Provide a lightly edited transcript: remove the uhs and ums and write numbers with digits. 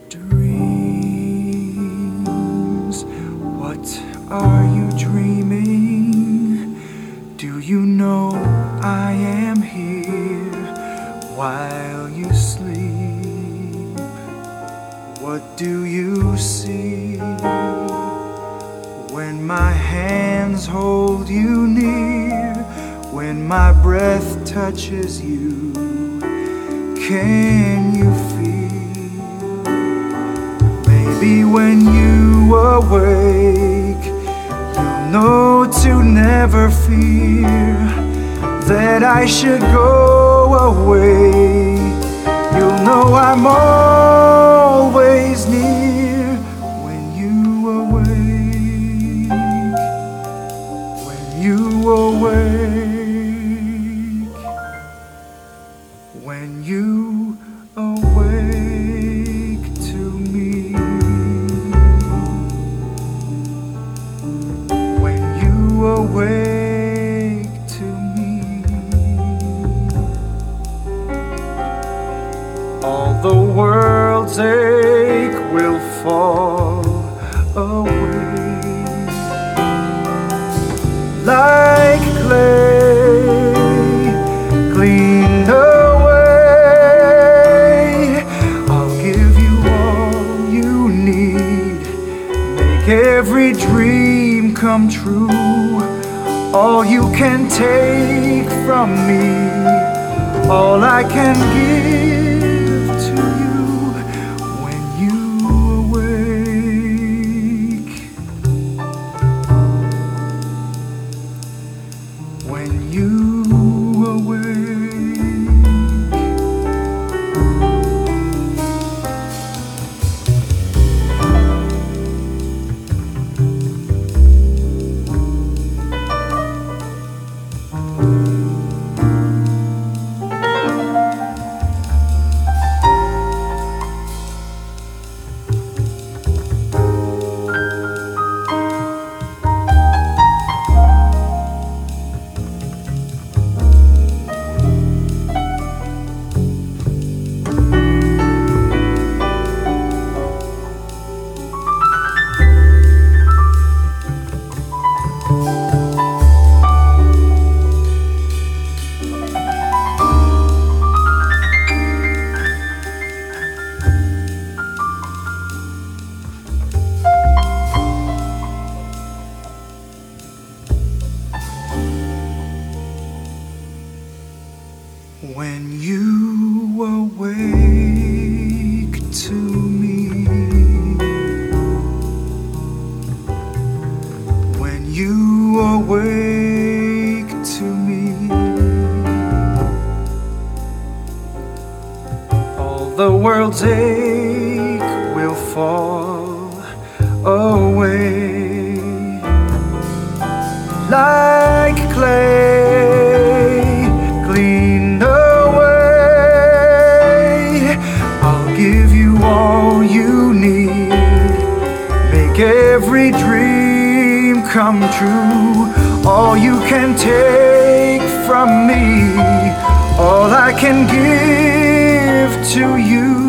Dreams, what are you dreaming? Do you know I am here while you sleep? What do you see when my hands hold you near? When my breath touches you, can you feel? Maybe when you awake, you'll know to never fear that I should go away. You'll know I'm always near when you awake. When you awake. When you awake to me. When you awake to me. All the world's ache will fall away like clay cleaned away. I'll give you all you need, make every dream come true. All you can take from me, all I can give to you. When you awake. When you awake. When you awake to me. When you awake to me. All the world's ache will fall away like clay cleaned away. I'll give you all you need, make every dream come true. All you can take from me, all I can give to you.